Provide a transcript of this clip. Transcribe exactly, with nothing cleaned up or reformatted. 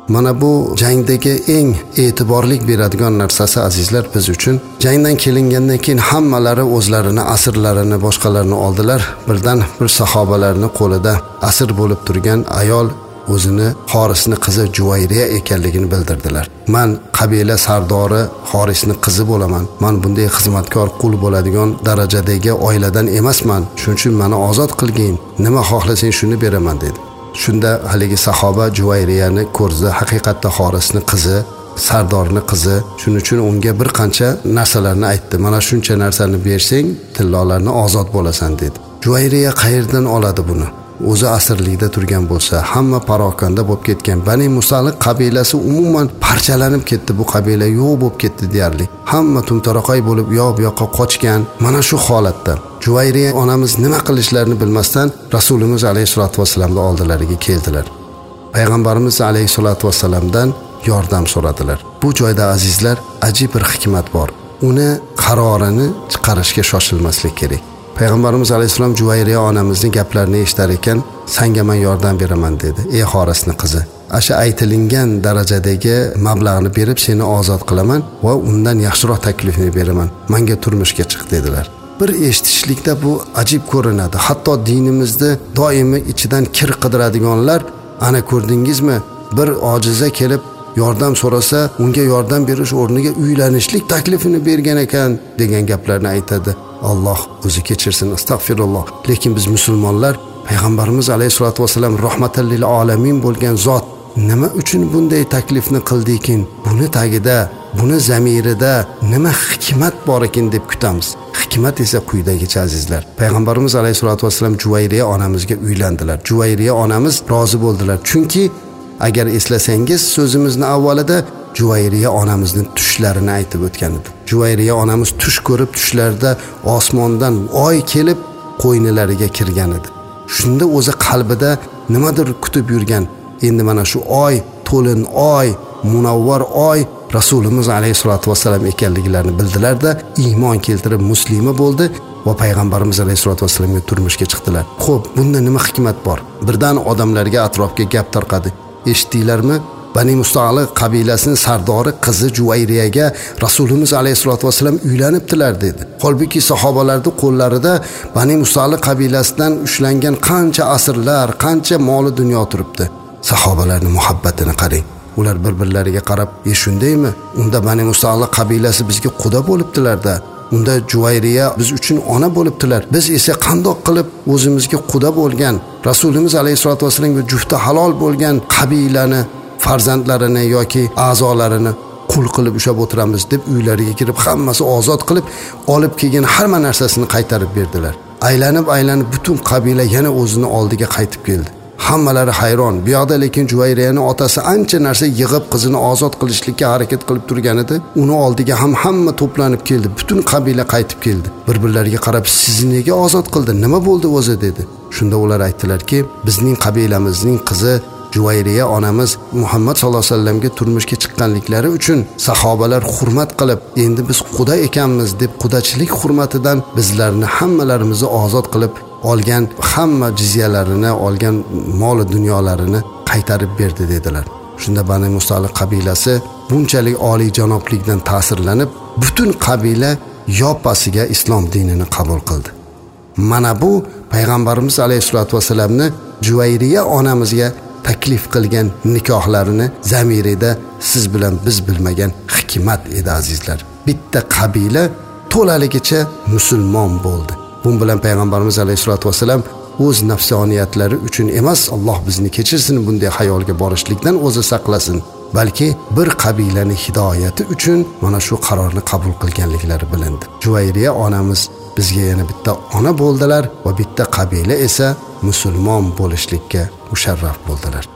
Mana bu jangdagi eng e'tiborlik beradigan narsasi azizlar biz uchun. Jangdan kelingandan keyin hammalari o'zlarini asirlarini boshqalarini oldilar. Birdan bir sahobalarning qo'lida asir bo'lib turgan ayol o'zini Xorisning qizi Juvayriya ekanligini bildirdilar. Men qabila sardori Xorisning qizi bo'laman. Men bunday xizmatkor qul bo'ladigan darajadagi oiladan emasman. Shuning uchun meni ozod qilgin. Nima xohlasang shuni beraman dedi. Shunda haligi sahoba Juvayriyani ko'rdi, haqiqatda Xorisning qizi, sardorning qizi. Shuning uchun unga bir qancha narsalarni aytdi. Mana shuncha narsani bersang, tillolarni ozod bo'lasan dedi. Juvayriya qayerdan oladi buni? O'zi asirlikda turgan bo'lsa, hamma parokanda bo'lib ketgan. Bani Musaliq qabilasi umuman parchalanib ketdi, bu qabila yo'q bo'lib ketdi deyarli. Hamma tumtaroqay bo'lib yo'q bu yoqqa qochgan. Mana shu holatda Juvayriya onamiz nima qilishlarini bilmasdan Rasulimiz alayhisolatu vasallamning oldilariga keldilar. Payg'ambarimiz alayhisolatu vasallamdan yordam so'radilar. Bu joyda azizlar ajib bir hikmat bor. Uni qarorini chiqarishga shoshilmaslik kerak. Payg'ambarimiz alayhisalom Juvayriya onamizning gaplarini eshitar ekan, "Senga men yordam beraman" dedi. Ey Xorisning qizi, asha aytilingan darajadagi mablag'ni berib seni ozod qilaman va undan yaxshiroq taklifni beraman. Menga turmushga chiq dedilar. Bir eshitishlikda bu ajib ko'rinadi. Hatto dinimizda doimo ichidan kir qidiradiganlar, ana ko'rdingizmi, bir ojiza kelib yordam so'rasa, unga yordam berish o'rniga uylanishlik taklifini bergan ekan degan gaplarni aytadi. Alloh o'zi kechirsin, astagfirulloh. Lekin biz musulmonlar payg'ambarimiz alayhisolatu vasallam rahmatan lil alamin bo'lgan zot nima uchun bunday taklifni qildikin? Buni tagida, buni zamirida nima hikmat bor ekan deb kutamiz. Hikmat esa quyidagicha azizlar. Payg'ambarimiz alayhisolatu vasallam Juvayriya onamizga uylandilar. Juvayriya onamiz rozi bo'ldilar. Chunki agar eslasangiz so'zimizni avvalida Juvayriya onamizning tushlarini aytib o'tgan edi. Juvayriya onamiz tush ko'rib, tushlarda osmondan oy kelib qo'ynilariga kirgan edi. Shunda o'zi qalbida nimadir kutib yurgan. Endi mana shu oy, to'lin oy, munavvar oy Rasulimiz alayhisolatu vasallam ekanliklarini bildilarda iymon keltirib muslima bo'ldi va payg'ambarimiz alayhisolatu vasallamga turmushga chiqdilar. Xo'p, bunda nima hikmat bor? Birdan odamlarga atrofga gap tarqadi. Eshitdinglarmi? Bani Musaliq qabilasining sardori qizi Juvayriyaga Rasulimiz alayhisolatu vasallam uylanibdilar dedi. Holbuki sahobalarning qo'llarida Bani Musaliq qabilasidan ushlangan qancha asrlar, qancha moli dunyo turibdi. Sahobalarning muhabbatini qarang. Ular bir-birlariga qarab, "E shundaymi? Unda Bani Musaliq qabilasi bizga quda bo'libdilar-da. Unda Juvayriya biz uchun ona bo'libdilar. Biz esa qandoq qilib o'zimizga quda bo'lgan, Rasulimiz alayhisolatu vasallamga jufti halol bo'lgan qabilani farzandlarini yoki a'zolarini qul qilib ushab o'tiramiz" deb uylariga kirib hammasi ozod qilib olib kelgan hamma narsasini qaytarib berdilar. Aylanib aylanib butun qabila yana o'zini oldiga qaytib keldi. Hammalari hayron. Bu yoqda lekin Juvayriyaning otasi ancha narsa yig'ib qizini ozod qilishlikka harakat qilib turgan edi. Uni oldiga ham hamma to'planib keldi. Butun qabila qaytib keldi. Bir-birlariga qarab, "Sizni nega ozod qildi? Nima bo'ldi o'zi?" dedi. Shunda ular aytdilarki, "Bizning qabilamizning qizi Juvayriya onamiz Muhammad sallallohu alayhi vasallamga turmushga chiqqanliklari uchun sahobalar hurmat qilib, endi biz quda ekanmiz deb qudachilik hurmatidan bizlarni hammalarimizni ozod qilib olgan, hamma jizyalarini olgan mol dunyolarini qaytarib berdi" dedilar. Shunda Bani Musaliq qabilasi bunchalik oliy janoblikdan ta'sirlanib, butun qabila yoppasiga islom dinini qabul qildi. Mana bu payg'ambarimiz alayhisolatu vasallamni Juvayriya onamizga taklif qilgan nikohlarini zamirida siz bilan biz bilmagan hikmat edi azizlar. Bitta qabila to'laligicha musulmon bo'ldi. Bunun bilan payg'ambarimiz alayhisolatu vasallam o'z nafsoniyatlari uchun emas, Alloh bizni kechirsin, bunday hayolga borishlikdan o'zi saqlasin, balki bir qabilaning hidoyati uchun mana shu qarorni qabul qilganliklari bilindi. Juvayriya onamiz bizga yana bitta ona bo'ldilar va bitta qabila esa musulmon bo'lishlikka musharraf bo'ldilar.